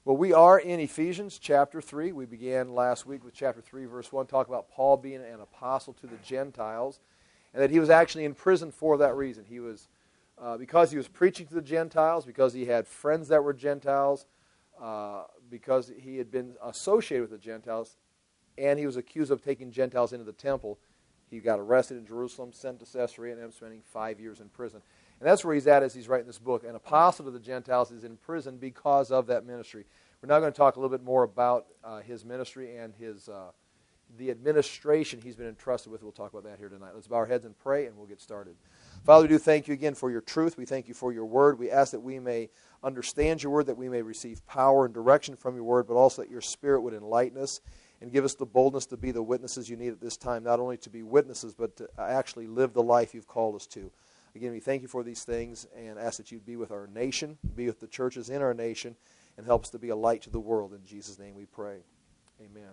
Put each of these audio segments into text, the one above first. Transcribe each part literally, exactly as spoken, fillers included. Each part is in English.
Well, we are in Ephesians chapter three. We began last week with chapter three, verse one, talking about Paul being an apostle to the Gentiles, and that he was actually in prison for that reason. He was, uh, because he was preaching to the Gentiles, because he had friends that were Gentiles, uh, because he had been associated with the Gentiles, and he was accused of taking Gentiles into the temple. He got arrested in Jerusalem, sent to Caesarea, and ended up spending five years in prison. And that's where he's at as he's writing this book. An apostle to the Gentiles is in prison because of that ministry. We're now going to talk a little bit more about uh, his ministry and his uh, the administration he's been entrusted with. We'll talk about that here tonight. Let's bow our heads and pray, and we'll get started. Father, we do thank you again for your truth. We thank you for your word. We ask that we may understand your word, that we may receive power and direction from your word, but also that your Spirit would enlighten us and give us the boldness to be the witnesses you need at this time, not only to be witnesses, but to actually live the life you've called us to. Again, we thank you for these things and ask that you'd be with our nation, be with the churches in our nation, and help us to be a light to the world. In Jesus' name we pray. Amen.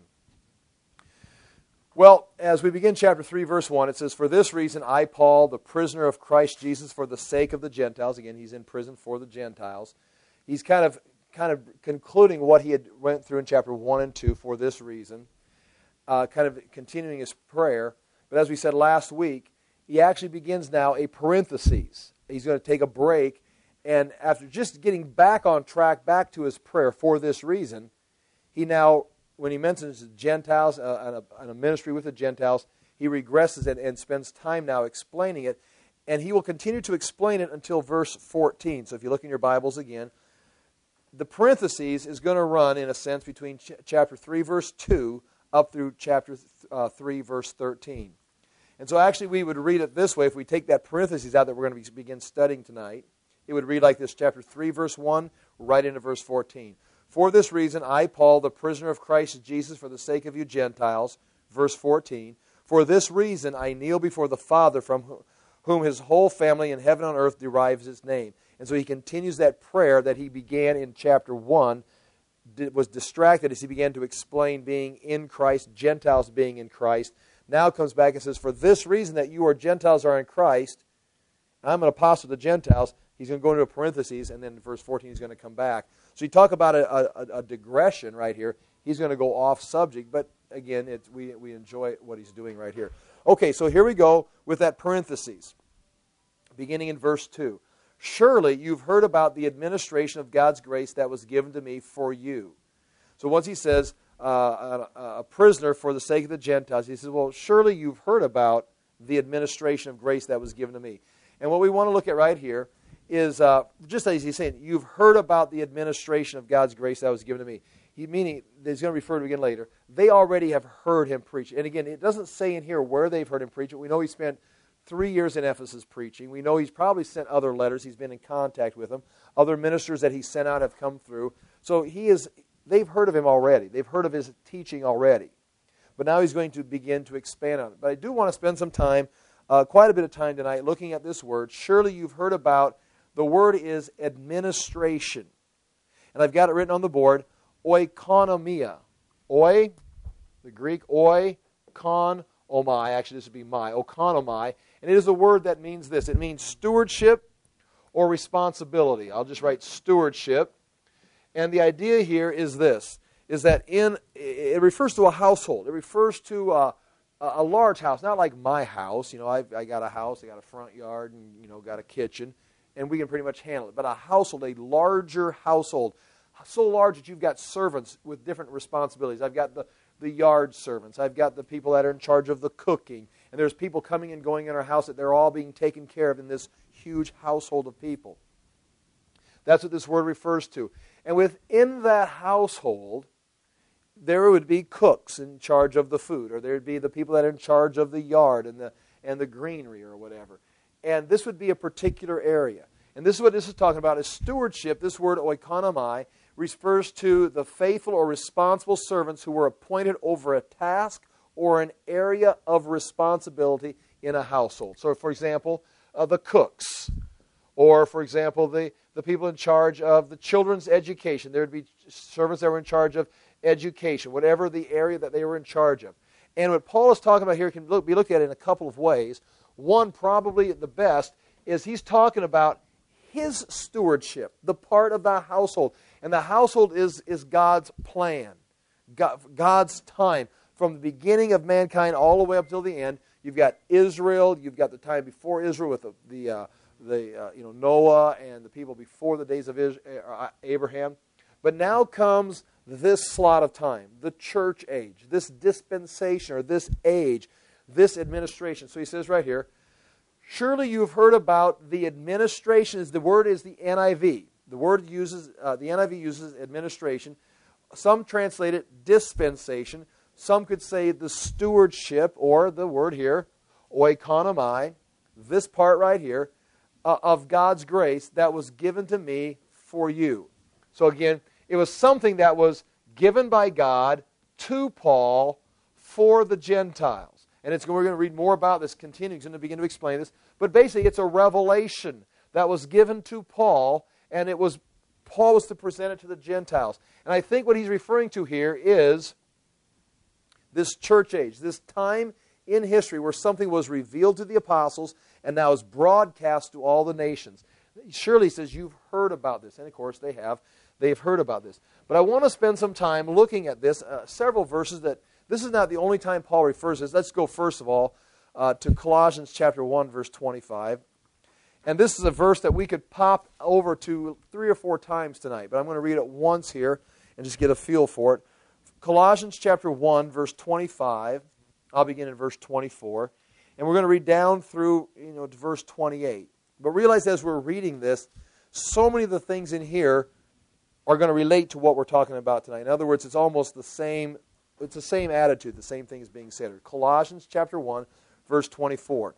Well, as we begin chapter three, verse one, it says, "For this reason I, Paul, the prisoner of Christ Jesus, for the sake of the Gentiles." Again, he's in prison for the Gentiles. He's kind of kind of concluding what he had went through in chapter one and two for this reason, uh, kind of continuing his prayer. But as we said last week, he actually begins now a parenthesis. He's going to take a break, and after just getting back on track, back to his prayer for this reason, he now, when he mentions the Gentiles uh, and, a, and a ministry with the Gentiles, he regresses it and spends time now explaining it, and he will continue to explain it until verse fourteen. So if you look in your Bibles again, the parentheses is going to run, in a sense, between ch- chapter three, verse two, up through chapter th- uh, three, verse thirteen. And so actually we would read it this way. If we take that parentheses out that we're going to be, begin studying tonight, it would read like this, chapter three, verse one, right into verse fourteen. "For this reason, I, Paul, the prisoner of Christ Jesus, for the sake of you Gentiles," verse fourteen, "for this reason I kneel before the Father, from whom his whole family in heaven and earth derives its name." And so he continues that prayer that he began in chapter one, was distracted as he began to explain being in Christ, Gentiles being in Christ. Now comes back and says, "For this reason that you are Gentiles are in Christ, I'm an apostle to the Gentiles." He's going to go into a parentheses, and then in verse fourteen he's going to come back. So you talk about a, a, a digression right here. He's going to go off subject, but again, it's, we, we enjoy what he's doing right here. Okay, so here we go with that parentheses, beginning in verse two. "Surely you've heard about the administration of God's grace that was given to me for you." So once he says, uh, a, a prisoner for the sake of the Gentiles, he says, well, surely you've heard about the administration of grace that was given to me. And what we want to look at right here is, uh, just as he's saying, you've heard about the administration of God's grace that was given to me. He, meaning, he's going to refer to it again later. They already have heard him preach. And again, it doesn't say in here where they've heard him preach, but we know he spent three years in Ephesus preaching. We know he's probably sent other letters. He's been in contact with them. Other ministers that he sent out have come through. So he is. They've heard of him already. They've heard of his teaching already. But now he's going to begin to expand on it. But I do want to spend some time, uh, quite a bit of time tonight, looking at this word. Surely you've heard about, the word is administration. And I've got it written on the board, oikonomia. Oi, the Greek, oi, kon, omai. Actually, this would be my, oikonomai. And it is a word that means this. It means stewardship or responsibility. I'll just write stewardship. And the idea here is this, is that in it refers to a household. It refers to a, a large house, not like my house. You know, I've, I got a house, I got a front yard, and, you know, got a kitchen, and we can pretty much handle it. But a household, a larger household, so large that you've got servants with different responsibilities. I've got the, the yard servants. I've got the people that are in charge of the cooking. And there's people coming and going in our house that they're all being taken care of in this huge household of people. That's what this word refers to. And within that household, there would be cooks in charge of the food, or there would be the people that are in charge of the yard and the and the greenery or whatever. And this would be a particular area. And this is what this is talking about, is stewardship. This word oikonomai refers to the faithful or responsible servants who were appointed over a task or an area of responsibility in a household. So, for example, uh, the cooks, or, for example, the, the people in charge of the children's education. There would be servants that were in charge of education, whatever the area that they were in charge of. And what Paul is talking about here can look, be looked at in a couple of ways. One, probably the best, is he's talking about his stewardship, the part of the household. And the household is, is God's plan, God, God's time. From the beginning of mankind all the way up till the end, you've got Israel, you've got the time before Israel with the, the, uh, the uh, you know, Noah and the people before the days of Abraham. But now comes this slot of time, the church age, this dispensation or this age, this administration. So he says right here, surely you've heard about the administration. The word is the N I V. The word uses, uh, the N I V uses administration. Some translate it dispensation. Some could say the stewardship, or the word here, oikonomai, this part right here, uh, of God's grace that was given to me for you. So again, it was something that was given by God to Paul for the Gentiles. And it's, we're going to read more about this, continuing, he's going to begin to explain this. But basically, it's a revelation that was given to Paul, and it was Paul was to present it to the Gentiles. And I think what he's referring to here is this church age, this time in history where something was revealed to the apostles and now is broadcast to all the nations. Surely he says, you've heard about this. And of course they have. They've heard about this. But I want to spend some time looking at this, uh, several verses that, this is not the only time Paul refers to this. Let's go first of all uh, to Colossians chapter one, verse twenty-five. And this is a verse that we could pop over to three or four times tonight. But I'm going to read it once here and just get a feel for it. Colossians chapter one, verse twenty-five. I'll begin in verse twenty-four. And we're going to read down through, you know, to verse twenty-eight. But realize as we're reading this, so many of the things in here are going to relate to what we're talking about tonight. In other words, it's almost the same, it's the same attitude, the same thing is being said. Colossians chapter one, verse twenty-four.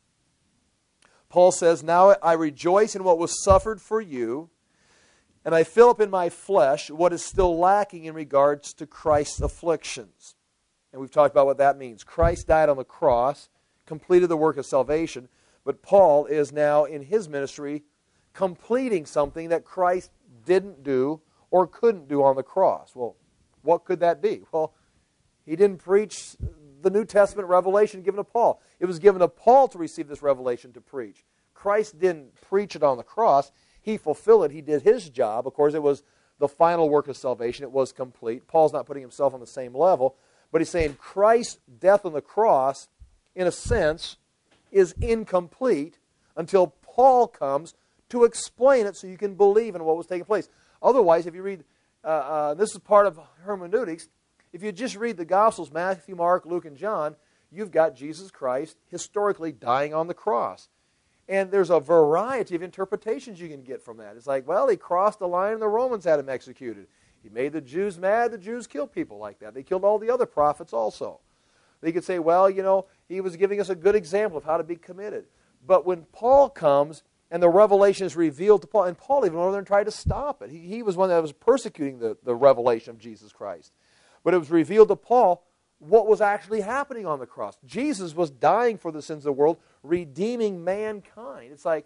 Paul says, now I rejoice in what was suffered for you, and I fill up in my flesh what is still lacking in regards to Christ's afflictions. And we've talked about what that means. Christ died on the cross, completed the work of salvation, but Paul is now in his ministry completing something that Christ didn't do or couldn't do on the cross. Well, what could that be? Well, he didn't preach the New Testament revelation given to Paul. It was given to Paul to receive this revelation to preach. Christ didn't preach it on the cross. He fulfilled it. He did his job. Of course, it was the final work of salvation. It was complete. Paul's not putting himself on the same level, but he's saying Christ's death on the cross, in a sense, is incomplete until Paul comes to explain it so you can believe in what was taking place. Otherwise, if you read, uh, uh, this is part of hermeneutics, if you just read the Gospels, Matthew, Mark, Luke, and John, you've got Jesus Christ historically dying on the cross. And there's a variety of interpretations you can get from that. It's like, well, he crossed the line and the Romans had him executed. He made the Jews mad. The Jews killed people like that. They killed all the other prophets also. They could say, well, you know, he was giving us a good example of how to be committed. But when Paul comes and the revelation is revealed to Paul, and Paul even went over there and tried to stop it. He, he was one that was persecuting the, the revelation of Jesus Christ. But it was revealed to Paul what was actually happening on the cross. Jesus was dying for the sins of the world, redeeming mankind. It's like,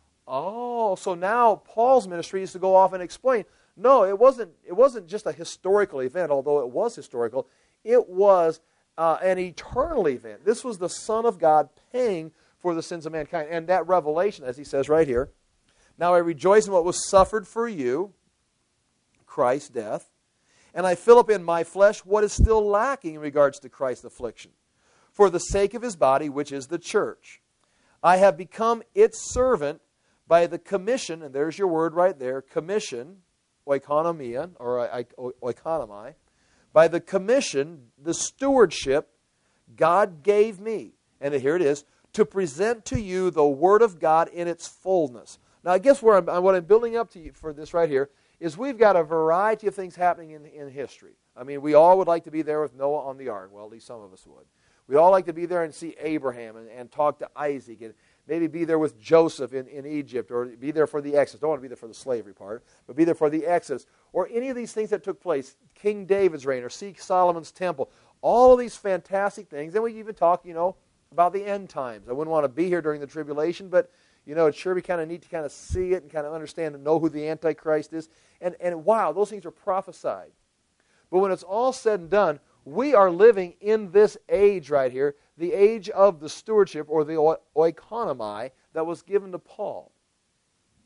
oh, so now Paul's ministry is to go off and explain. No, it wasn't, it wasn't just a historical event, although it was historical. It was uh, an eternal event. This was the Son of God paying for the sins of mankind. And that revelation, as he says right here, now I rejoice in what was suffered for you, Christ's death, and I fill up in my flesh what is still lacking in regards to Christ's affliction, for the sake of his body, which is the church. I have become its servant by the commission, and there's your word right there, commission, oikonomia, or oikonomai, by the commission, the stewardship God gave me, and here it is, to present to you the Word of God in its fullness. Now, I guess where I'm, what I'm building up to you for this right here is we've got a variety of things happening in, in history. I mean, we all would like to be there with Noah on the ark. Well, at least some of us would. We'd all like to be there and see Abraham and, and talk to Isaac and maybe be there with Joseph in, in Egypt, or be there for the Exodus. Don't want to be there for the slavery part, but be there for the Exodus. Or any of these things that took place, King David's reign, or see Solomon's temple. All of these fantastic things. And we even talk, you know, about the end times. I wouldn't want to be here during the tribulation, but you know, it's sure be kind of neat to kind of see it and kind of understand and know who the Antichrist is. And, and wow, those things are prophesied. But when it's all said and done, we are living in this age right here, the age of the stewardship, or the oikonomai, that was given to Paul.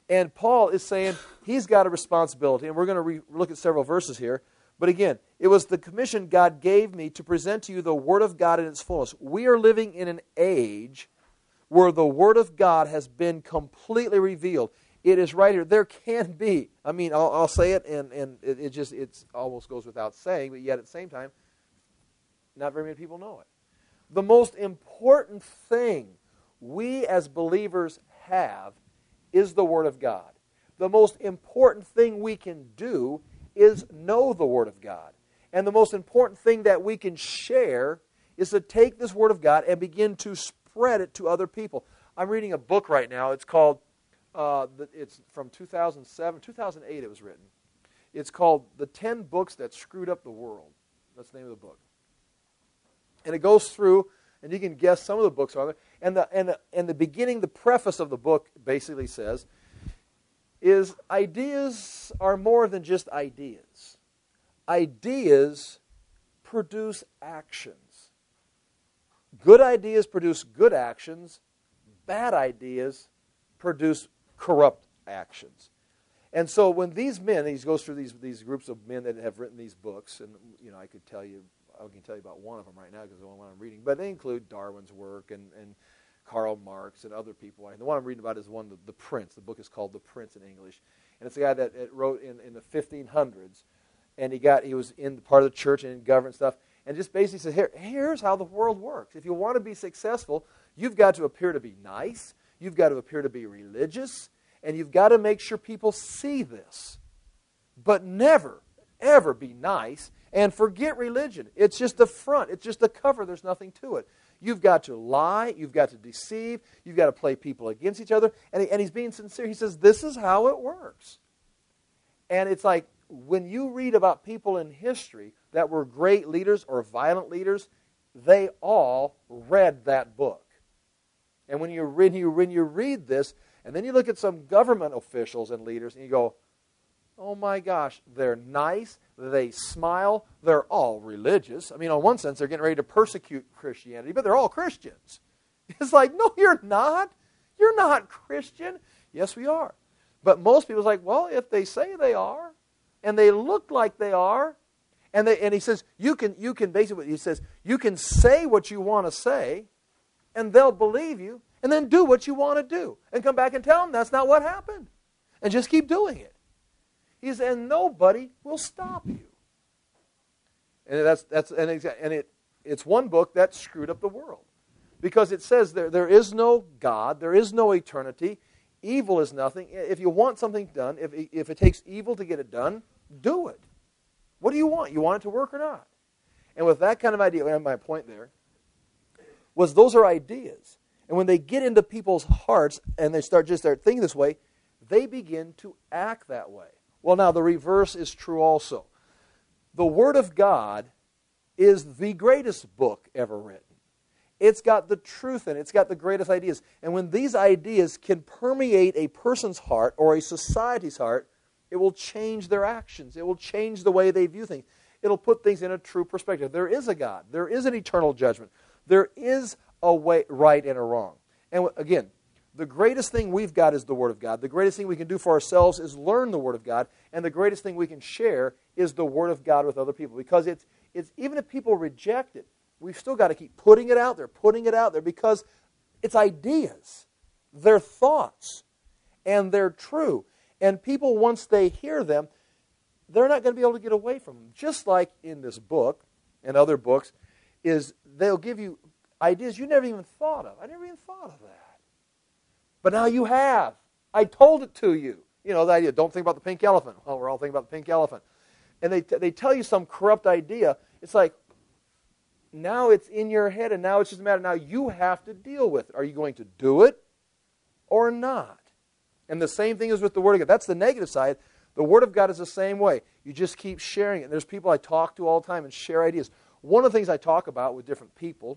And Paul is saying he's got a responsibility, and we're going to re- look at several verses here. But again, it was the commission God gave me to present to you the Word of God in its fullness. We are living in an age where the Word of God has been completely revealed. It is right here. There can be, I mean, I'll, I'll say it, and, and it, it just it's almost goes without saying, but yet at the same time, not very many people know it. The most important thing we as believers have is the Word of God. The most important thing we can do is know the Word of God. And the most important thing that we can share is to take this Word of God and begin to spread it to other people. I'm reading a book right now. It's called, uh, it's from two thousand seven, two thousand eight it was written. It's called The ten Books That Screwed Up the World. That's the name of the book. And it goes through, and you can guess some of the books are there. And the, and the, and the beginning, the preface of the book basically says, is ideas are more than just ideas. Ideas produce actions. Good ideas produce good actions. Bad ideas produce corrupt actions. And so when these men, he goes through these, these groups of men that have written these books, and you know, I could tell you, I can tell you about one of them right now because the one I'm reading, but they include Darwin's work and, and Karl Marx and other people. And the one I'm reading about is one, the, the Prince. The book is called The Prince in English. And it's a guy that, that wrote in, in the fifteen hundreds, and he got he was in part of the church and in government stuff, and just basically said, Here, here's how the world works. If you want to be successful, you've got to appear to be nice, you've got to appear to be religious, and you've got to make sure people see this. But never, ever be nice and forget religion. It's just the front. It's just the cover. There's nothing to it. You've got to lie. You've got to deceive. You've got to play people against each other. And, he, and he's being sincere. He says, this is how it works. And it's like when you read about people in history that were great leaders or violent leaders, they all read that book. And when you read, you, when you read this, and then you look at some government officials and leaders, and you go, oh my gosh, they're nice, they smile, they're all religious. I mean, on one sense, they're getting ready to persecute Christianity, but they're all Christians. It's like, no, you're not. You're not Christian. Yes, we are. But most people are like, well, if they say they are, and they look like they are, and they and he says, you can you can basically, he says, you can say what you want to say, and they'll believe you, and then do what you want to do, and come back and tell them that's not what happened, and just keep doing it. He says, and nobody will stop you. And that's that's and, and it it's one book that screwed up the world. Because it says there, there is no God, there is no eternity, evil is nothing. If you want something done, if, if it takes evil to get it done, do it. What do you want? You want it to work or not? And with that kind of idea, and my point there, was those are ideas. And when they get into people's hearts and they start just start thinking this way, they begin to act that way. Well, now the reverse is true also. The Word of God is the greatest book ever written. It's got the truth in it. It's got the greatest ideas. And when these ideas can permeate a person's heart or a society's heart, it will change their actions. It will change the way they view things. It'll put things in a true perspective. There is a God. There is an eternal judgment. There is a way, right and a wrong. And again, the greatest thing we've got is the Word of God. The greatest thing we can do for ourselves is learn the Word of God. And the greatest thing we can share is the Word of God with other people. Because it's, it's even if people reject it, we've still got to keep putting it out there, putting it out there, because it's ideas. They're thoughts. And they're true. And people, once they hear them, they're not going to be able to get away from them. Just like in this book and other books, is they'll give you ideas you never even thought of. I never even thought of that. But now you have. I told it to you. You know, the idea, don't think about the pink elephant. Well, we're all thinking about the pink elephant. And they, they tell you some corrupt idea. It's like, now it's in your head, and now it's just a matter, now you have to deal with it. Are you going to do it or not? And the same thing is with the Word of God. That's the negative side. The Word of God is the same way. You just keep sharing it. There's people I talk to all the time and share ideas. One of the things I talk about with different people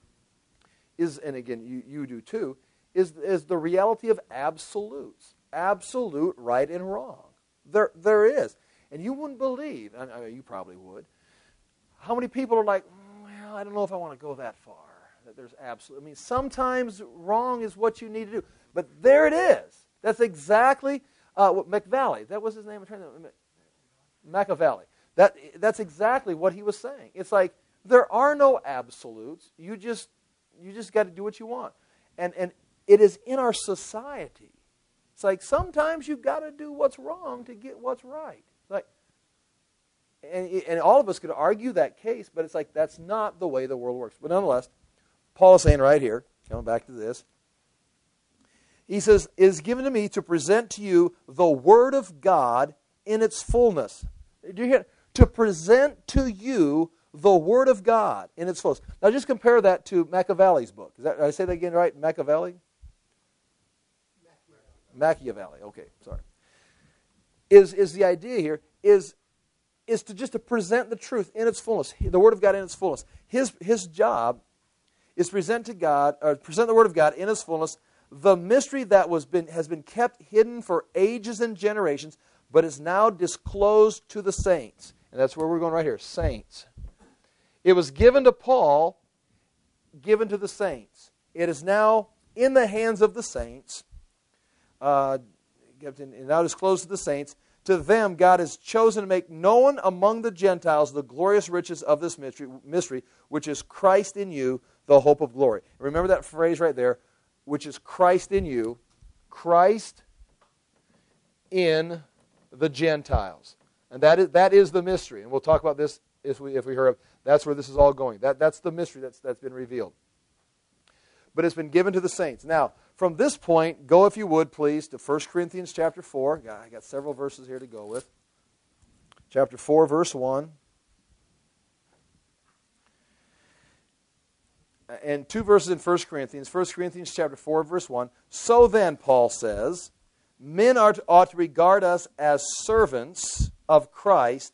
is, and again, you, you do too, is, is the reality of absolutes. Absolute right and wrong. There, there is. And you wouldn't believe, I mean, you probably would, how many people are like, well, I don't know if I want to go that far. That there's absolute. I mean, sometimes wrong is what you need to do. But there it is. That's exactly uh, what Machiavelli, that was his name, I'm trying to, Machiavelli. That, that's exactly what he was saying. It's like, there are no absolutes. You just, you just got to do what you want. And, and it is in our society. It's like, sometimes you've got to do what's wrong to get what's right. Like, and, and all of us could argue that case, but it's like, that's not the way the world works. But nonetheless, Paul is saying right here, coming back to this, he says, it is given to me to present to you the Word of God in its fullness. Do you hear? To present to you the Word of God in its fullness. Now just compare that to Machiavelli's book. Is that, did I say that again right? Machiavelli? Machiavelli. Okay, sorry. Is is the idea here is is to just to present the truth in its fullness, the Word of God in its fullness. His his job is to present to God, or present the Word of God in its fullness, the mystery that was been has been kept hidden for ages and generations, but is now disclosed to the saints. And that's where we're going right here, saints. It was given to Paul, given to the saints. It is now in the hands of the saints, uh, now disclosed to the saints. To them, God has chosen to make known among the Gentiles the glorious riches of this mystery, mystery, which is Christ in you, the hope of glory. Remember that phrase right there, which is Christ in you, Christ in the Gentiles. And that is, that is the mystery. And we'll talk about this if we, if we heard of, that's where this is all going. That, that's the mystery that's, that's been revealed. But it's been given to the saints. Now, from this point, go if you would, please, to First Corinthians chapter four. I got several verses here to go with. Chapter four, verse one. And two verses in First Corinthians. First Corinthians chapter four, verse one. So then, Paul says, men are to, ought to regard us as servants of Christ,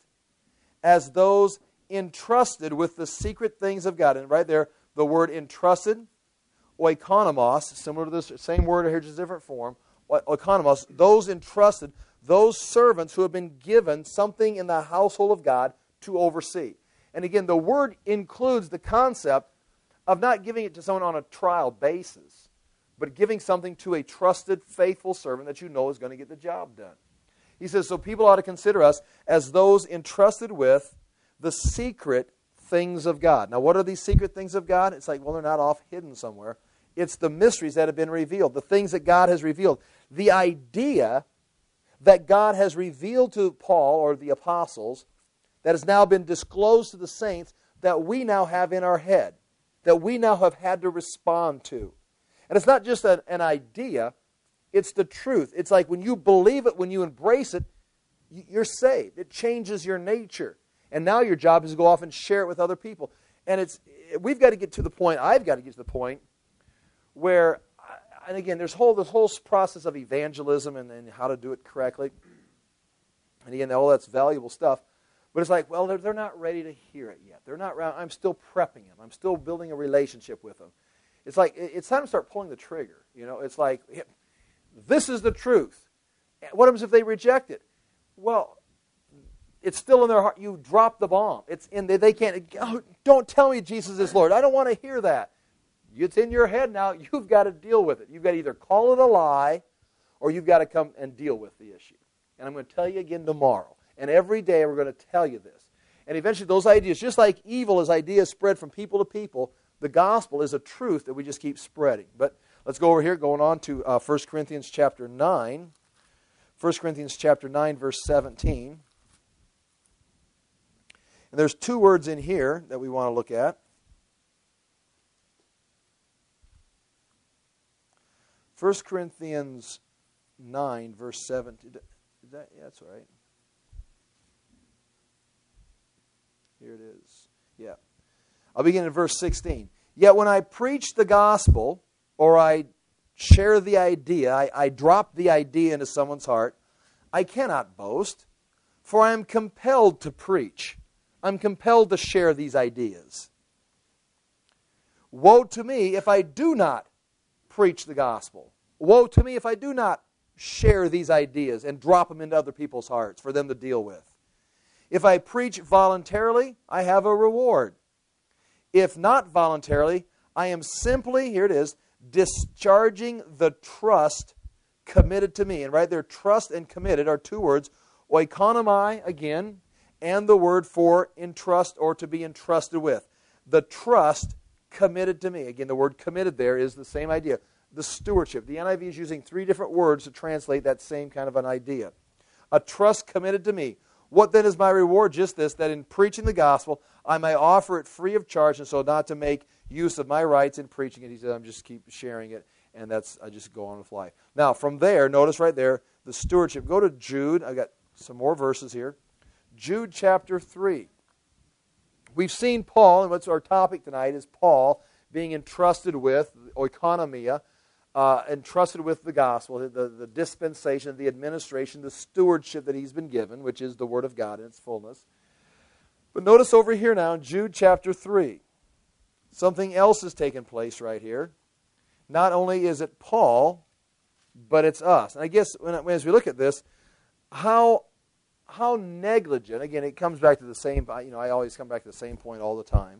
as those entrusted with the secret things of God. And right there, the word entrusted, oikonomos, similar to this same word here, just a different form, oikonomos, those entrusted, those servants who have been given something in the household of God to oversee. And again, the word includes the concept of not giving it to someone on a trial basis, but giving something to a trusted, faithful servant that you know is going to get the job done. He says, so people ought to consider us as those entrusted with the secret things of God. Now, what are these secret things of God? It's like, well, they're not off hidden somewhere. It's the mysteries that have been revealed, the things that God has revealed. The idea that God has revealed to Paul or the apostles that has now been disclosed to the saints that we now have in our head, that we now have had to respond to. And it's not just an, an idea, it's the truth. It's like when you believe it, when you embrace it, you're saved. It changes your nature. And now your job is to go off and share it with other people. And it's we've got to get to the point, I've got to get to the point, where, and again, there's whole this whole process of evangelism and, and how to do it correctly. And again, all that's valuable stuff. But it's like, well, they're, they're not ready to hear it yet. They're not. I'm still prepping them. I'm still building a relationship with them. It's like, it's time to start pulling the trigger. You know, it's like, this is the truth. What happens if they reject it? Well, it's still in their heart. You drop the bomb. It's in. They, they can't. Oh, don't tell me Jesus is Lord. I don't want to hear that. It's in your head now. You've got to deal with it. You've got to either call it a lie, or you've got to come and deal with the issue. And I'm going to tell you again tomorrow. And every day we're going to tell you this. And eventually those ideas, just like evil as ideas spread from people to people, the gospel is a truth that we just keep spreading. But let's go over here, going on to uh, First Corinthians chapter nine. First Corinthians chapter nine, verse seventeen. And there's two words in here that we want to look at. First Corinthians nine, verse seventeen. Is that, yeah, that's right. Here it is. Yeah. I'll begin in verse sixteen. Yet when I preach the gospel, or I share the idea, I, I drop the idea into someone's heart, I cannot boast, for I am compelled to preach. I'm compelled to share these ideas. Woe to me if I do not preach the gospel. Woe to me if I do not share these ideas and drop them into other people's hearts for them to deal with. If I preach voluntarily, I have a reward. If not voluntarily, I am simply, here it is, discharging the trust committed to me. And right there, trust and committed are two words. Oikonomai, again, and the word for entrust or to be entrusted with. The trust committed to me. Again, the word committed there is the same idea. The stewardship. The N I V is using three different words to translate that same kind of an idea. A trust committed to me. What then is my reward? Just this, that in preaching the gospel, I may offer it free of charge, and so not to make use of my rights in preaching it. He said, I'm just keep sharing it, and that's I just go on with life. Now, from there, notice right there, the stewardship. Go to Jude. I got some more verses here. Jude chapter three. We've seen Paul, and what's our topic tonight is Paul being entrusted with, oikonomia, uh, entrusted with the gospel, the, the dispensation, the administration, the stewardship that he's been given, which is the Word of God in its fullness. But notice over here now in Jude chapter three, something else has taken place right here. Not only is it Paul, but it's us. And I guess when, as we look at this, how how negligent, again, it comes back to the same, you know, I always come back to the same point all the time.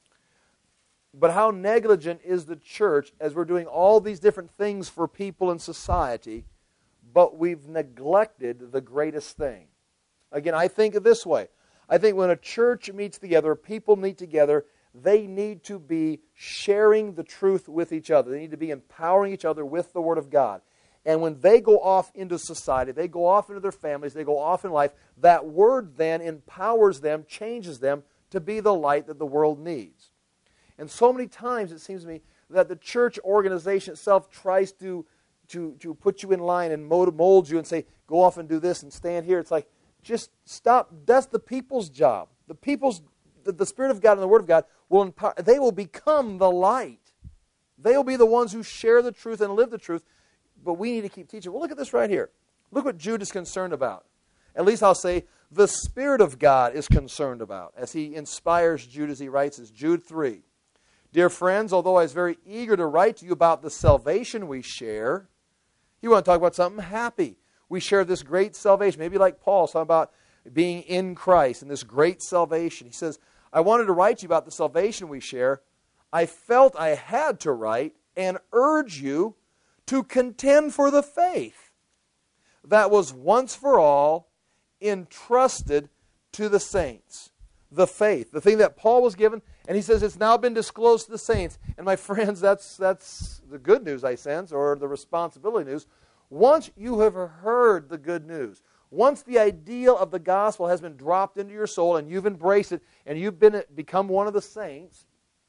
But how negligent is the church as we're doing all these different things for people in society, but we've neglected the greatest thing. Again, I think of this way. I think when a church meets together, people meet together, they need to be sharing the truth with each other. They need to be empowering each other with the Word of God. And when they go off into society, they go off into their families, they go off in life, that Word then empowers them, changes them to be the light that the world needs. And so many times it seems to me that the church organization itself tries to, to, to put you in line and mold you and say, go off and do this and stand here. It's like, just stop. That's the people's job. The people's, the, the Spirit of God and the Word of God will empower. They will become the light. They will be the ones who share the truth and live the truth. But we need to keep teaching. Well, look at this right here. Look what Jude is concerned about. At least I'll say the Spirit of God is concerned about as he inspires Jude as he writes this. Jude three. Dear friends, although I was very eager to write to you about the salvation we share, you want to talk about something happy. We share this great salvation. Maybe like Paul, talking about being in Christ and this great salvation. He says, I wanted to write to you about the salvation we share. I felt I had to write and urge you to contend for the faith that was once for all entrusted to the saints. The faith, the thing that Paul was given, and he says it's now been disclosed to the saints. And my friends, that's that's the good news, I sense, or the responsibility news. Once you have heard the good news, once the ideal of the gospel has been dropped into your soul and you've embraced it and you've been become one of the saints,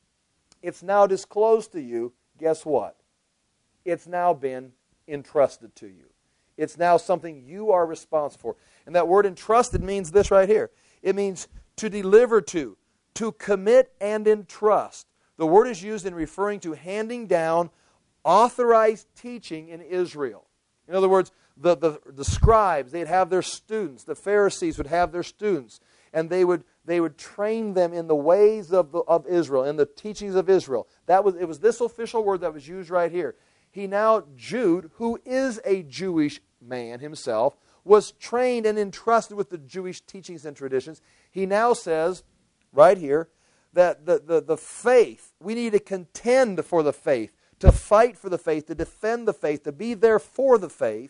it's now disclosed to you. Guess what? It's now been entrusted to you. It's now something you are responsible for. And that word entrusted means this right here. It means to deliver to, to commit and entrust. The word is used in referring to handing down authorized teaching in Israel. In other words, the, the, the scribes, they'd have their students. The Pharisees would have their students. And they would they would train them in the ways of, the, of Israel, in the teachings of Israel. That was, it was this official word that was used right here. He now, Jude, who is a Jewish man himself, was trained and entrusted with the Jewish teachings and traditions. He now says, right here, that the, the, the faith, we need to contend for the faith, to fight for the faith, to defend the faith, to be there for the faith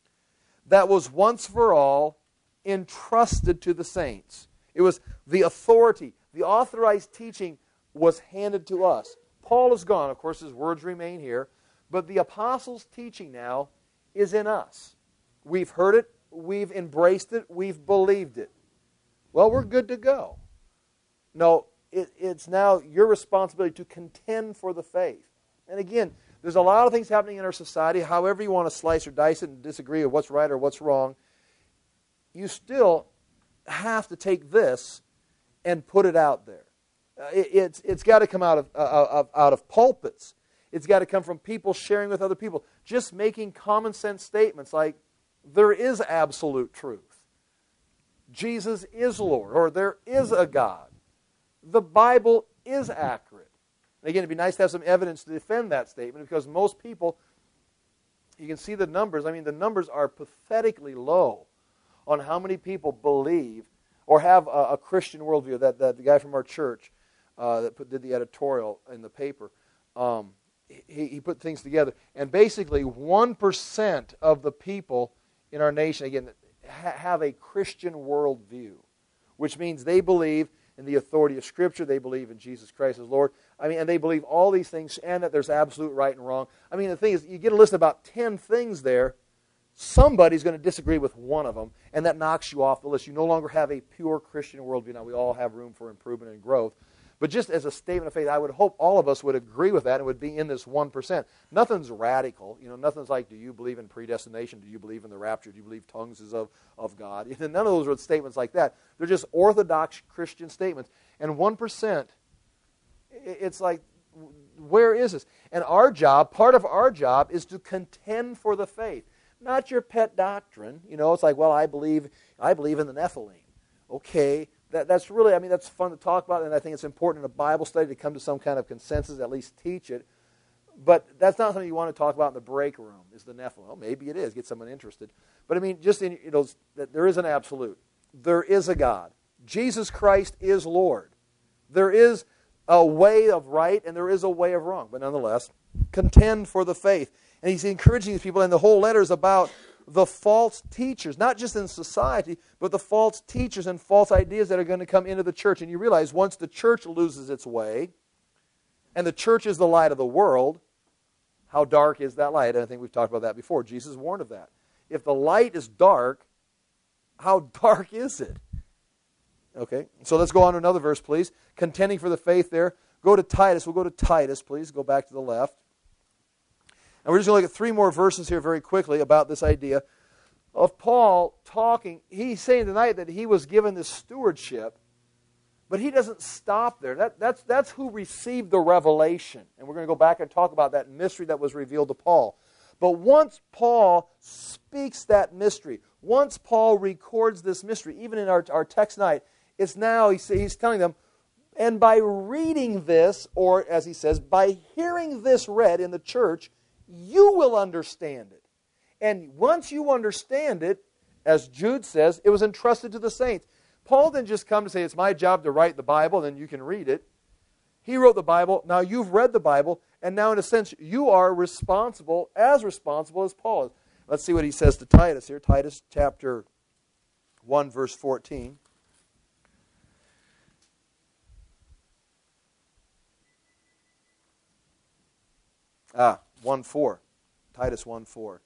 that was once for all entrusted to the saints. It was the authority, the authorized teaching was handed to us. Paul is gone. Of course, his words remain here. But the apostles' teaching now is in us. We've heard it, we've embraced it, we've believed it. Well, we're good to go. No, it, it's now your responsibility to contend for the faith. And again, there's a lot of things happening in our society, however you want to slice or dice it and disagree with what's right or what's wrong. You still have to take this and put it out there. Uh, it, it's it's got to come out of, uh, out of pulpits. It's got to come from people sharing with other people. Just making common sense statements like, there is absolute truth. Jesus is Lord, or there is a God. The Bible is accurate. And again, it'd be nice to have some evidence to defend that statement, because most people, you can see the numbers. I mean, the numbers are pathetically low on how many people believe or have a, a Christian worldview. That, that the guy from our church uh, that put, did the editorial in the paper, um, he, he put things together. And basically, one percent of the people in our nation, again, ha- have a Christian worldview, which means they believe in the authority of Scripture. They believe in Jesus Christ as Lord. I mean, and they believe all these things, and that there's absolute right and wrong. I mean, the thing is, you get a list of about ten things there. Somebody's going to disagree with one of them, and that knocks you off the list. You no longer have a pure Christian worldview. Now, we all have room for improvement and growth. But just as a statement of faith, I would hope all of us would agree with that and would be in this one percent. Nothing's radical. You know, nothing's like, do you believe in predestination? Do you believe in the rapture? Do you believe tongues is of, of God? None of those are statements like that. They're just orthodox Christian statements. And one percent, it's like, where is this? And our job, part of our job, is to contend for the faith. Not your pet doctrine. You know, it's like, well, I believe I believe in the Nephilim. Okay, that, that's really, I mean, that's fun to talk about, and I think it's important in a Bible study to come to some kind of consensus, at least teach it. But that's not something you want to talk about in the break room, is the Nephilim. Well, maybe it is, get someone interested. But I mean, just in, you know, that there is an absolute. There is a God. Jesus Christ is Lord. There is a way of right, and there is a way of wrong. But nonetheless, contend for the faith. And he's encouraging these people, and the whole letter is about the false teachers, not just in society, but the false teachers and false ideas that are going to come into the church. And you realize once the church loses its way, and the church is the light of the world, how dark is that light? And I think we've talked about that before. Jesus warned of that. If the light is dark, how dark is it? Okay, so let's go on to another verse, please. Contending for the faith there. Go to Titus. We'll go to Titus, please. Go back to the left. And we're just going to look at three more verses here very quickly about this idea of Paul talking. He's saying tonight that he was given this stewardship, but he doesn't stop there. That, that's, that's who received the revelation. And we're going to go back and talk about that mystery that was revealed to Paul. But once Paul speaks that mystery, once Paul records this mystery, even in our, our text tonight, it's now, he's, he's telling them, and by reading this, or as he says, by hearing this read in the church, you will understand it. And once you understand it, as Jude says, it was entrusted to the saints. Paul didn't just come to say, it's my job to write the Bible, then you can read it. He wrote the Bible. Now you've read the Bible, and now in a sense, you are responsible, as responsible as Paul is. Let's see what he says to Titus here. Titus chapter one, verse fourteen. Ah, one four. Titus one four.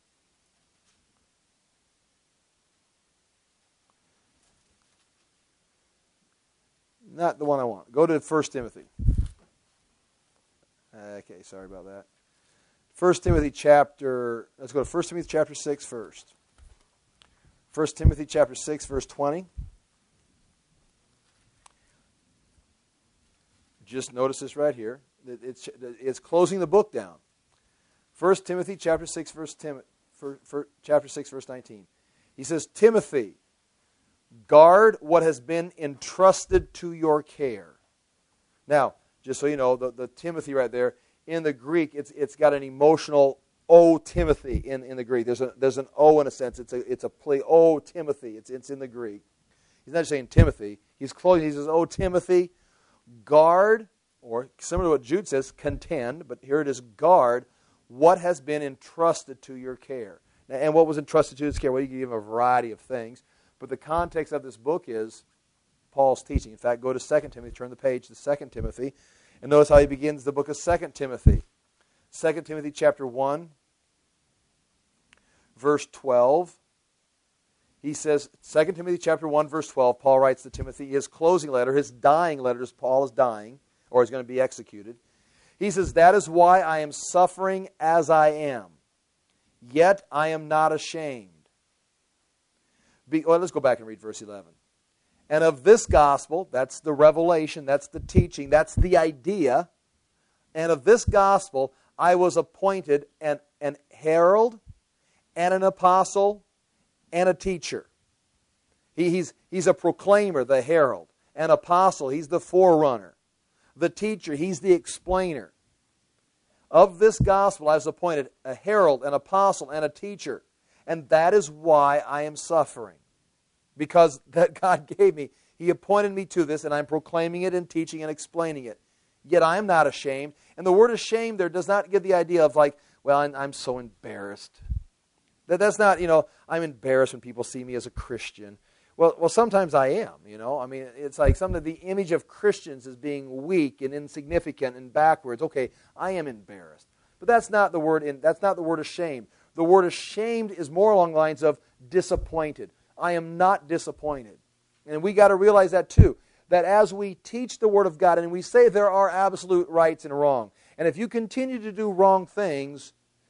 Not the one I want. Go to First Timothy. Okay, sorry about that. First Timothy chapter, let's go to First Timothy chapter six first. First Timothy chapter six, verse twenty. Just notice this right here. It's, it's closing the book down. First Timothy chapter six, verse Tim, for, for, chapter six, verse nineteen. He says, Timothy, guard what has been entrusted to your care. Now, just so you know, the, the Timothy right there, in the Greek, it's it's got an emotional O Timothy in, in the Greek. There's a there's an O in a sense. It's a it's a play O Timothy. It's it's in the Greek. He's not just saying Timothy. He's closing. He says, O Timothy, guard, or similar to what Jude says, contend, but here it is, guard what has been entrusted to your care. Now, and what was entrusted to his care? Well, you can give a variety of things, but the context of this book is Paul's teaching. In fact, go to Second Timothy, turn the page to Second Timothy, and notice how he begins the book of Second Timothy. Second Timothy chapter one, verse twelve. He says, Second Timothy chapter one, verse twelve, Paul writes to Timothy, his closing letter, his dying letter, as Paul is dying, or is going to be executed. He says, that is why I am suffering as I am, yet I am not ashamed. Be, well, let's go back and read verse eleven. And of this gospel, that's the revelation, that's the teaching, that's the idea. And of this gospel, I was appointed an, an herald and an apostle and a teacher. He, he's, he's a proclaimer, the herald. An apostle, he's the forerunner. The teacher, he's the explainer. Of this gospel, I was appointed a herald, an apostle, and a teacher. And that is why I am suffering. Because that God gave me. He appointed me to this, and I'm proclaiming it and teaching and explaining it. Yet I am not ashamed, And the word ashamed there does not give the idea of like, well, I'm, I'm so embarrassed. That That's not, you know, I'm embarrassed when people see me as a Christian. Well, well, sometimes I am, you know. I mean, it's like some of the image of Christians as being weak and insignificant and backwards. Okay, I am embarrassed. But that's not the word in, that's not the word ashamed. The word ashamed is more along the lines of disappointed. I am not disappointed. And we got to realize that too, that as we teach the Word of God and we say there are absolute rights and wrong, and if you continue to do wrong things,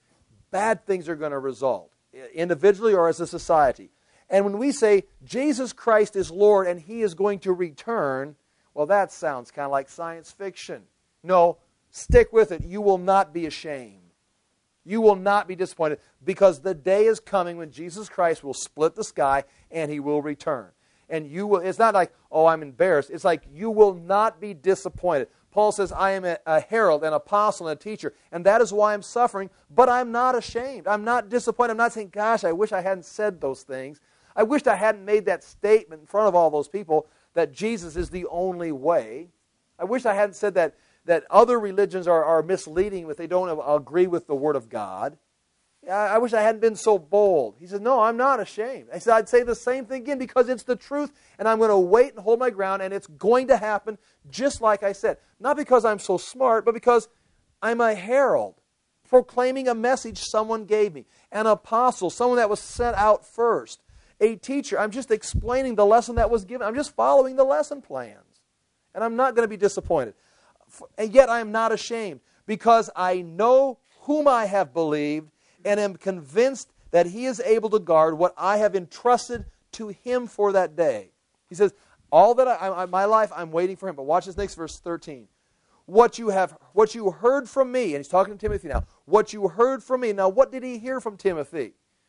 bad things are going to result, individually or as a society. And when we say Jesus Christ is Lord and He is going to return, well, that sounds kind of like science fiction. No, stick with it. You will not be ashamed. You will not be disappointed because the day is coming when Jesus Christ will split the sky and He will return. And you will, it's not like, oh, I'm embarrassed. It's like you will not be disappointed. Paul says, I am a, a herald, an apostle, and a teacher, and that is why I'm suffering, but I'm not ashamed. I'm not disappointed. I'm not saying, gosh, I wish I hadn't said those things. I wished I hadn't made that statement in front of all those people that Jesus is the only way. I wish I hadn't said that, that other religions are, are misleading if they don't agree with the Word of God. I wish I hadn't been so bold. He says, no, I'm not ashamed. I said, I'd say the same thing again because it's the truth, and I'm going to wait and hold my ground, and it's going to happen just like I said. Not because I'm so smart, but because I'm a herald proclaiming a message someone gave me. An apostle, someone that was sent out first. A teacher, I'm just explaining the lesson that was given. I'm just following the lesson plans. And I'm not going to be disappointed. And yet I am not ashamed because I know whom I have believed and am convinced that He is able to guard what I have entrusted to Him for that day. He says, all that I, I, my life, I'm waiting for Him. But watch this next verse thirteen. What you have, what you heard from me, and he's talking to Timothy now, what you heard from me. Now, what did he hear from Timothy?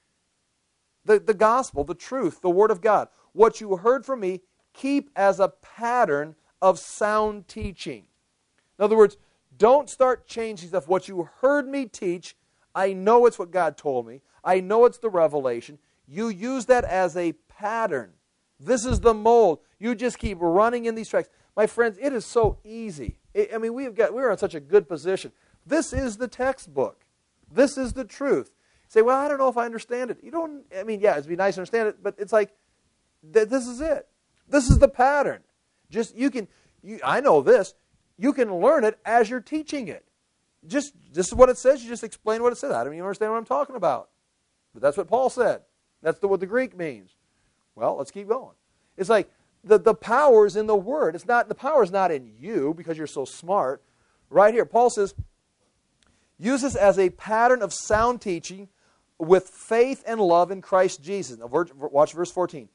The, the gospel, the truth, the Word of God. What you heard from me, keep as a pattern of sound teaching. In other words, don't start changing stuff. What you heard me teach, I know it's what God told me. I know it's the revelation. You use that as a pattern. This is the mold. You just keep running in these tracks. My friends, it is so easy. I mean, we've got, we're in such a good position. This is the textbook. This is the truth. You say, well, I don't know if I understand it. You don't, I mean, yeah, it'd be nice to understand it, but it's like, th- this is it. This is the pattern. Just, you can, you, I know this. You can learn it as you're teaching it. Just, this is what it says. You just explain what it says. I don't even understand what I'm talking about. But that's what Paul said. That's the, what the Greek means. Well, let's keep going. It's like the, the power is in the Word. It's not, the power is not in you because you're so smart. Right here, Paul says, use this as a pattern of sound teaching with faith and love in Christ Jesus. Now, watch verse fourteen.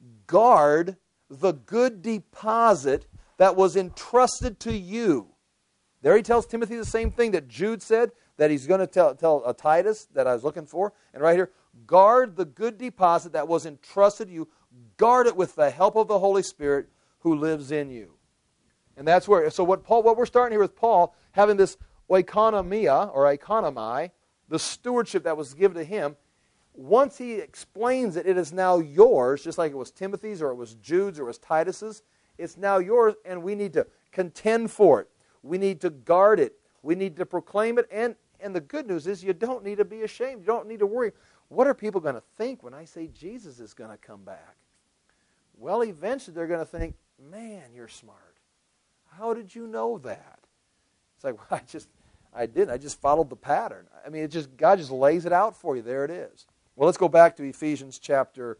Guard the good deposit that was entrusted to you. There he tells Timothy the same thing that Jude said, that he's going to tell, tell uh, Titus that I was looking for. And right here, guard the good deposit that was entrusted to you. Guard it with the help of the Holy Spirit who lives in you. And that's where, so what Paul, what we're starting here with Paul, having this oikonomia, or economy, the stewardship that was given to him, once he explains it, it is now yours, just like it was Timothy's, or it was Jude's, or it was Titus's. It's now yours, and we need to contend for it. We need to guard it. We need to proclaim it. And, and the good news is you don't need to be ashamed. You don't need to worry. What are people going to think when I say Jesus is going to come back? Well, eventually they're going to think, man, you're smart. How did you know that? It's like, well, I just, I didn't. I just followed the pattern. I mean, it just God just lays it out for you. There it is. Well, let's go back to Ephesians chapter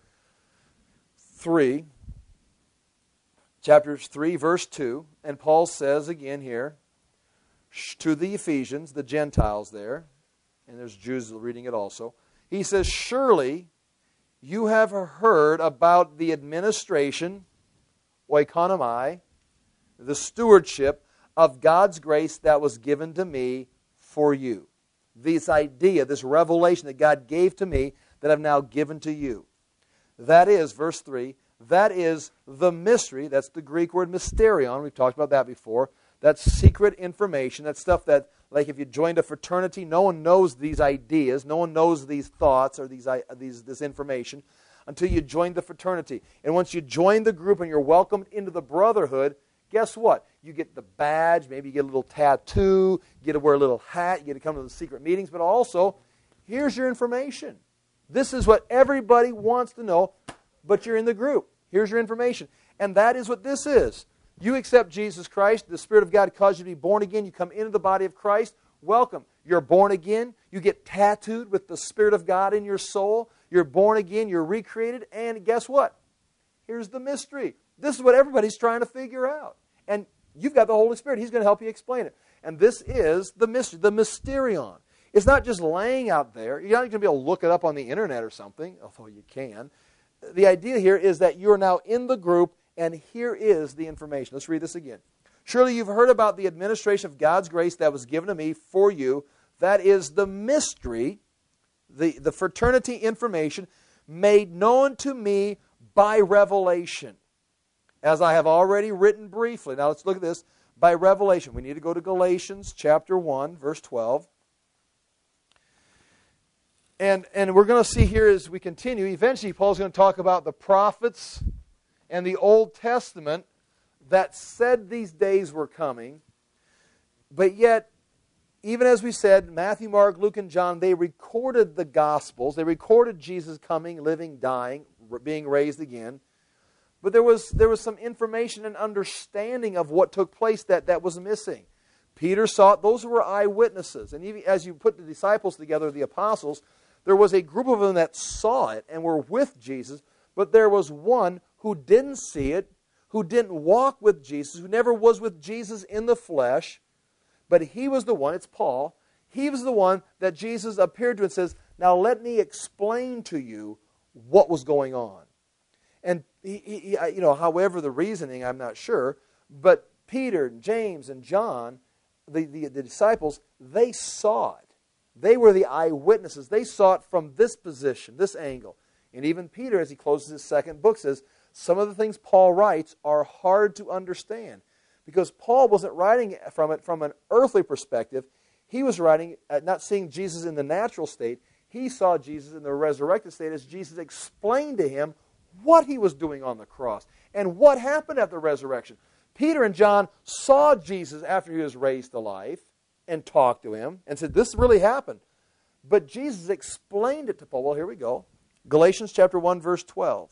three. Chapter three, verse two. And Paul says again here, to the Ephesians, the Gentiles there, and there's Jews reading it also. He says, surely you have heard about the administration, oikonomai, the stewardship of God's grace that was given to me for you. This idea, this revelation that God gave to me that I've now given to you. That is, verse three, that is the mystery. That's the Greek word mysterion. We've talked about that before. That's secret information. That's stuff that, like if you joined a fraternity, no one knows these ideas. No one knows these thoughts or these, these this information until you join the fraternity. And once you join the group and you're welcomed into the brotherhood, guess what? you get the badge, maybe you get a little tattoo, you get to wear a little hat, you get to come to the secret meetings, but also, here's your information. This is what everybody wants to know, but you're in the group. Here's your information. And that is what this is. You accept Jesus Christ. The Spirit of God caused you to be born again. You come into the body of Christ. Welcome. You're born again. You get tattooed with the Spirit of God in your soul. You're born again. You're recreated. And guess what? Here's the mystery. This is what everybody's trying to figure out. And you've got the Holy Spirit. He's going to help you explain it. And this is the mystery, the mysterion. It's not just laying out there. You're not going to be able to look it up on the internet or something, although you can. The idea here is that you're now in the group, and here is the information. Let's read this again. Surely you've heard about the administration of God's grace that was given to me for you. That is the mystery, the, the fraternity information made known to me by revelation. As I have already written briefly. Now let's look at this. By revelation. We need to go to Galatians chapter one, verse twelve. And, and we're going to see here as we continue, eventually Paul's going to talk about the prophets and the Old Testament that said these days were coming. But yet, even as we said, Matthew, Mark, Luke, and John, they recorded the Gospels. They recorded Jesus coming, living, dying, being raised again. But there was, there was some information and understanding of what took place that, that was missing. Peter saw it. Those were eyewitnesses. And even as you put the disciples together, the apostles, there was a group of them that saw it and were with Jesus, but there was one who didn't see it, who didn't walk with Jesus, who never was with Jesus in the flesh, but he was the one, it's Paul, he was the one that Jesus appeared to and says, now let me explain to you what was going on. And, he, he, you know, however the reasoning, I'm not sure, but Peter, and James, and John, the, the, the disciples, they saw it. They were the eyewitnesses. They saw it from this position, this angle. And even Peter, as he closes his second book, says, some of the things Paul writes are hard to understand. Because Paul wasn't writing from it from an earthly perspective. He was writing, uh, not seeing Jesus in the natural state. He saw Jesus in the resurrected state as Jesus explained to him what he was doing on the cross and what happened at the resurrection. Peter and John saw Jesus after he was raised to life and talked to him and said, this really happened. But Jesus explained it to Paul. Well, here we go. Galatians chapter one, verse twelve.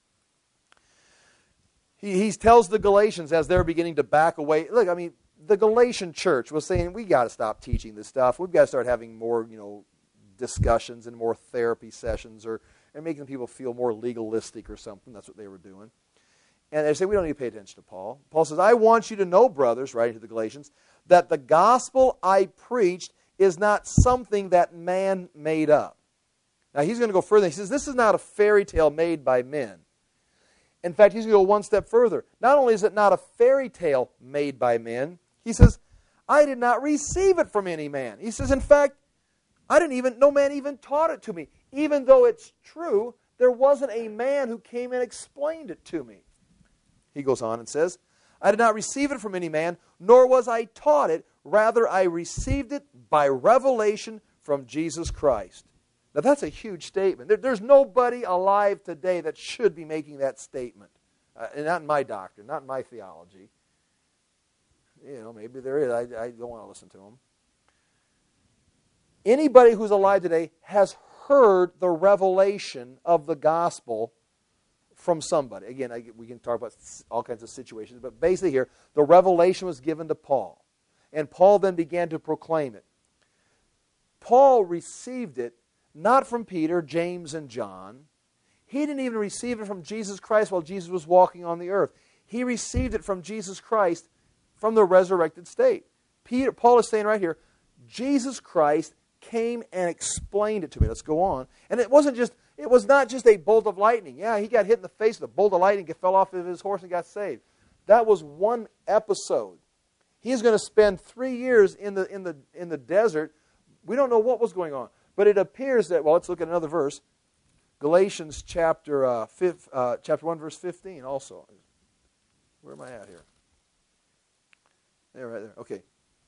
He, he tells the Galatians as they're beginning to back away. Look, I mean, the Galatian church was saying, we got to stop teaching this stuff. We've got to start having more, you know, discussions and more therapy sessions or and making people feel more legalistic or something. That's what they were doing. And they say, we don't need to pay attention to Paul. Paul says, I want you to know, brothers, writing to the Galatians, that the gospel I preached is not something that man made up. Now, he's going to go further. He says, this is not a fairy tale made by men. In fact, he's going to go one step further. Not only is it not a fairy tale made by men, he says, I did not receive it from any man. He says, in fact, I didn't even, no man even taught it to me. Even though it's true, there wasn't a man who came and explained it to me. He goes on and says, I did not receive it from any man, nor was I taught it. Rather, I received it by revelation from Jesus Christ. Now, that's a huge statement. There, there's nobody alive today that should be making that statement. Uh, and not in my doctrine, not in my theology. You know, maybe there is. I, I don't want to listen to them. Anybody who's alive today has heard the revelation of the gospel from somebody. Again, I, we can talk about all kinds of situations, but basically here, the revelation was given to Paul. And Paul then began to proclaim it. Paul received it not from Peter, James, and John. He didn't even receive it from Jesus Christ while Jesus was walking on the earth. He received it from Jesus Christ from the resurrected state. Peter, Paul is saying right here, Jesus Christ came and explained it to me. Let's go on. And it wasn't just, it was not just a bolt of lightning. Yeah, he got hit in the face with a bolt of lightning, fell off of his horse and got saved. That was one episode. He's going to spend three years in the in the in the desert. We don't know what was going on, but it appears that. Well, let's look at another verse. Galatians chapter uh, fifth, uh, chapter one, verse fifteen. Also, where am I at here? There, right there. Okay.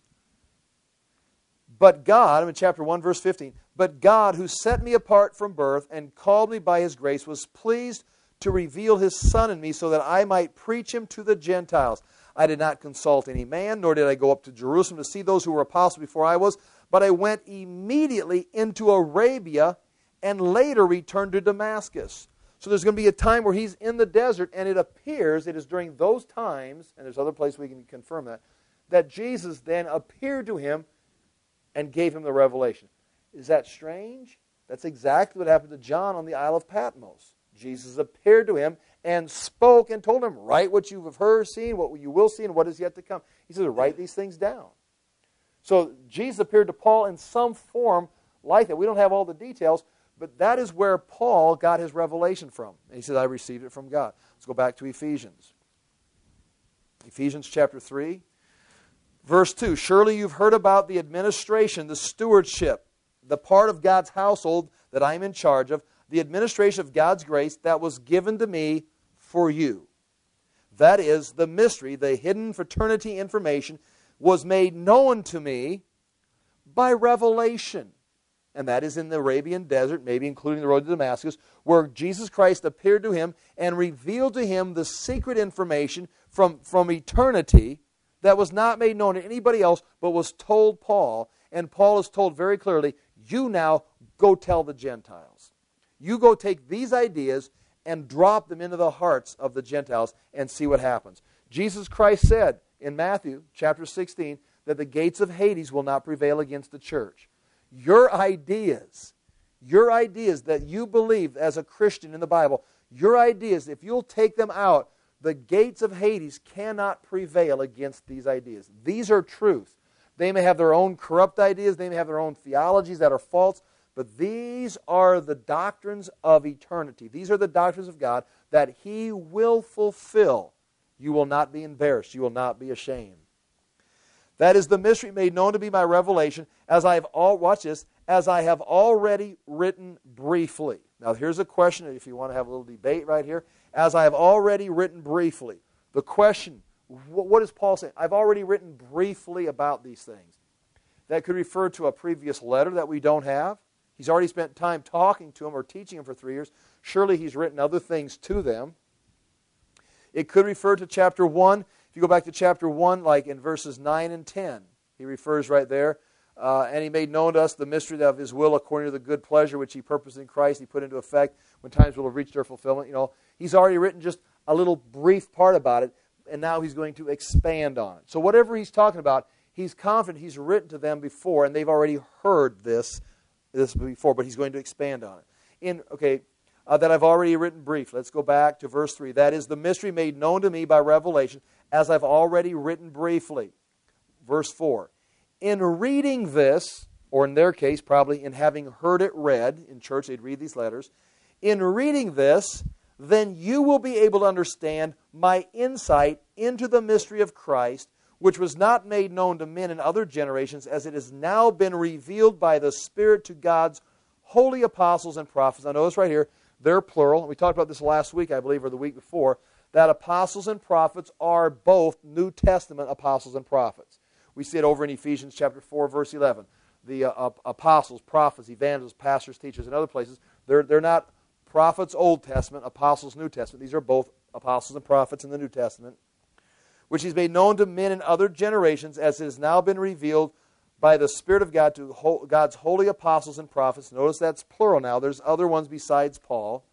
But God, I'm in chapter one, verse fifteen. But God, who set me apart from birth and called me by His grace, was pleased to reveal His Son in me so that I might preach Him to the Gentiles. I did not consult any man, nor did I go up to Jerusalem to see those who were apostles before I was, but I went immediately into Arabia and later returned to Damascus. So there's going to be a time where he's in the desert, and it appears it is during those times, and there's other places we can confirm that, that Jesus then appeared to him and gave him the revelation. Is that strange? That's exactly what happened to John on the Isle of Patmos. Jesus appeared to him and spoke and told him, write what you have heard, seen, what you will see, and what is yet to come. He says, write these things down. So Jesus appeared to Paul in some form like that. We don't have all the details, but that is where Paul got his revelation from. And he says, I received it from God. Let's go back to Ephesians. Ephesians chapter three, verse two. Surely you've heard about the administration, the stewardship, the part of God's household that I'm in charge of, the administration of God's grace that was given to me for you. That is, the mystery, the hidden fraternity information, was made known to me by revelation. And that is in the Arabian desert, maybe including the road to Damascus, where Jesus Christ appeared to him and revealed to him the secret information from, from eternity that was not made known to anybody else, but was told Paul. And Paul is told very clearly, you now go tell the Gentiles. You go take these ideas and drop them into the hearts of the Gentiles and see what happens. Jesus Christ said in Matthew chapter sixteen that the gates of Hades will not prevail against the church. Your ideas, your ideas that you believe as a Christian in the Bible, your ideas, if you'll take them out, the gates of Hades cannot prevail against these ideas. These are truth. They may have their own corrupt ideas, they may have their own theologies that are false, but these are the doctrines of eternity. These are the doctrines of God that He will fulfill. You will not be embarrassed. You will not be ashamed. That is the mystery made known to me by revelation, as I have all, watch this, as I have already written briefly. Now here's a question, if you want to have a little debate right here. As I have already written briefly. The question, what is Paul saying? I've already written briefly about these things. That could refer to a previous letter that we don't have. He's already spent time talking to them or teaching them for three years. Surely he's written other things to them. It could refer to chapter one. If you go back to chapter one, like in verses nine and ten, he refers right there. Uh, and he made known to us the mystery of his will according to the good pleasure which he purposed in Christ. He put into effect when times will have reached their fulfillment. You know, he's already written just a little brief part about it, and now he's going to expand on it. So whatever he's talking about, he's confident he's written to them before, and they've already heard this, this before, but he's going to expand on it. In okay, uh, that I've already written brief. Let's go back to verse three. That is the mystery made known to me by revelation, as I've already written briefly. Verse four. In reading this, or in their case, probably in having heard it read, in church they'd read these letters, in reading this, then you will be able to understand my insight into the mystery of Christ, which was not made known to men in other generations, as it has now been revealed by the Spirit to God's holy apostles and prophets. Now notice right here, they're plural. We talked about this last week, I believe, or the week before, that apostles and prophets are both New Testament apostles and prophets. We see it over in Ephesians chapter four, verse eleven. The uh, apostles, prophets, evangelists, pastors, teachers, and other places, they're, they're not prophets Old Testament, apostles New Testament. These are both apostles and prophets in the New Testament, which He's made known to men in other generations, as it has now been revealed by the Spirit of God to ho- God's holy apostles and prophets. Notice that's plural now. There's other ones besides Paul.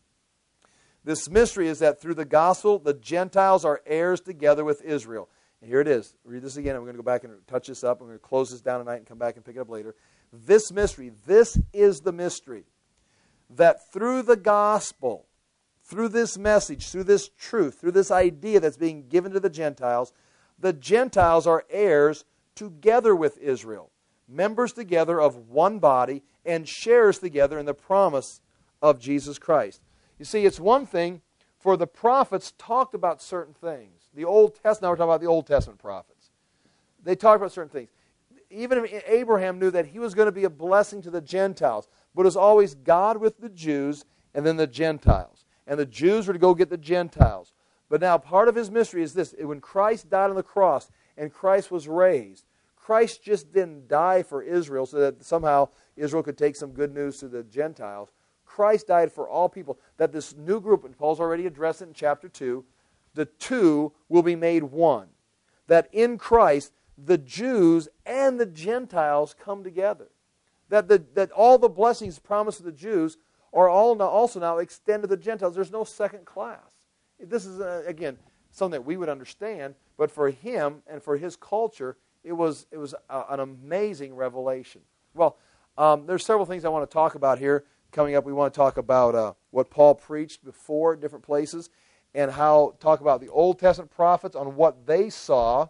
This mystery is that through the gospel, the Gentiles are heirs together with Israel. And here it is. Read this again. I'm going to go back and touch this up. I'm going to close this down tonight and come back and pick it up later. This mystery, this is the mystery, that through the gospel, through this message, through this truth, through this idea that's being given to the Gentiles, the Gentiles are heirs together with Israel, members together of one body, and shares together in the promise of Jesus Christ. You see, it's one thing for the prophets talked about certain things. The Old Testament, now we're talking about the Old Testament prophets. They talked about certain things. Even Abraham knew that he was going to be a blessing to the Gentiles, but it was always God with the Jews and then the Gentiles. And the Jews were to go get the Gentiles. But now part of his mystery is this. When Christ died on the cross and Christ was raised, Christ just didn't die for Israel so that somehow Israel could take some good news to the Gentiles. Christ died for all people, that this new group, and Paul's already addressed it in chapter two, the two will be made one. that in Christ, the Jews and the Gentiles come together. That, the, that all the blessings promised to the Jews are all now, also now extended to the Gentiles. There's no second class. This is, uh, again, something that we would understand, but for him and for his culture, it was, it was a, an amazing revelation. Well, um, there's several things I want to talk about here. Coming up, we want to talk about uh, what Paul preached before in different places, and how talk about the Old Testament prophets on what they saw,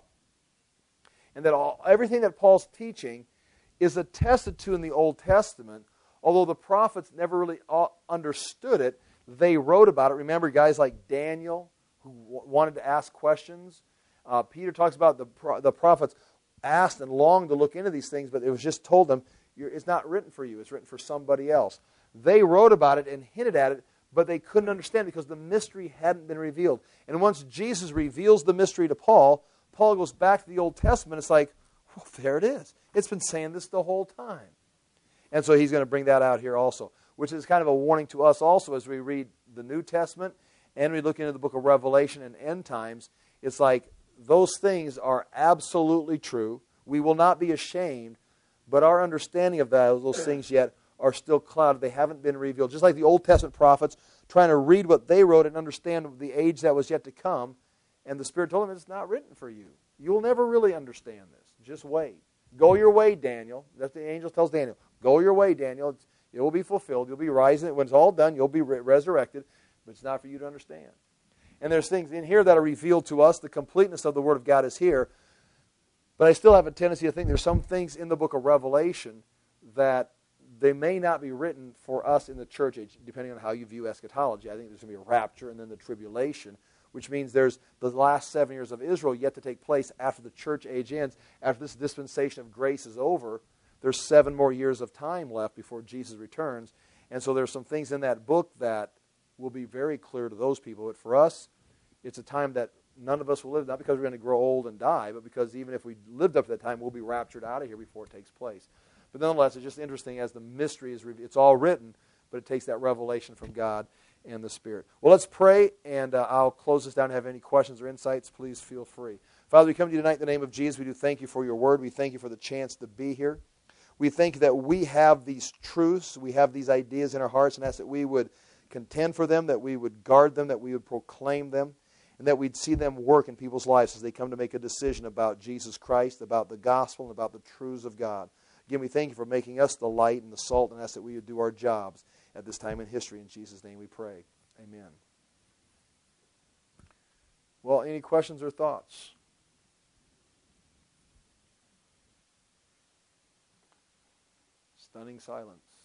and that all, everything that Paul's teaching is attested to in the Old Testament. Although the prophets never really understood it, they wrote about it. Remember guys like Daniel who w- wanted to ask questions. Uh, Peter talks about the pro- the prophets asked and longed to look into these things, but it was just told them, You're, it's not written for you, it's written for somebody else. They wrote about it and hinted at it, but they couldn't understand it because the mystery hadn't been revealed. And once Jesus reveals the mystery to Paul, Paul goes back to the Old Testament. It's like, well, there it is. It's been saying this the whole time. And so he's going to bring that out here also, which is kind of a warning to us also as we read the New Testament and we look into the book of Revelation and end times. It's like those things are absolutely true. We will not be ashamed, but our understanding of that, those things yet are still clouded. They haven't been revealed. Just like the Old Testament prophets trying to read what they wrote and understand the age that was yet to come, and the Spirit told them it's not written for you. You'll never really understand this. Just wait. Go your way, Daniel. That's what the angel tells Daniel. Go your way, Daniel. It's, it will be fulfilled. You'll be rising. When it's all done, you'll be re- resurrected. But it's not for you to understand. And there's things in here that are revealed to us. The completeness of the Word of God is here. But I still have a tendency to think there's some things in the book of Revelation that they may not be written for us in the church age, depending on how you view eschatology. I think there's going to be a rapture and then the tribulation, which means there's the last seven years of Israel yet to take place after the church age ends. After this dispensation of grace is over, there's seven more years of time left before Jesus returns. And so there's some things in that book that will be very clear to those people. But for us, it's a time that none of us will live, not because we're going to grow old and die, but because even if we lived up to that time, we'll be raptured out of here before it takes place. But nonetheless, it's just interesting as the mystery is revealed. It's all written, but it takes that revelation from God and the Spirit. Well, let's pray, and uh, I'll close this down. If you have any questions or insights, please feel free. Father, we come to you tonight in the name of Jesus. We do thank you for your word. We thank you for the chance to be here. We thank you that we have these truths, we have these ideas in our hearts, and ask that we would contend for them, that we would guard them, that we would proclaim them, and that we'd see them work in people's lives as they come to make a decision about Jesus Christ, about the gospel, and about the truths of God. Again, we thank you for making us the light and the salt, and ask that we would do our jobs at this time in history. In Jesus' name we pray. Amen. Well, any questions or thoughts? Stunning silence.